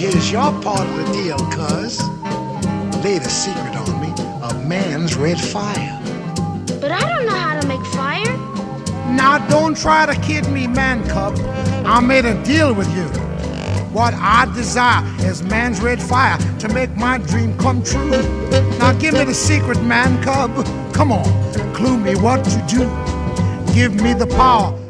here's your part of the deal, cuz. Laid a secret on me, a man's red fire. But I don't know how to make fire. Now don't try to kid me, man cub. I made a deal with you. What I desire is man's red fire to make my dream come true. Now give me the secret, man cub. Come on, clue me what to do. Give me the power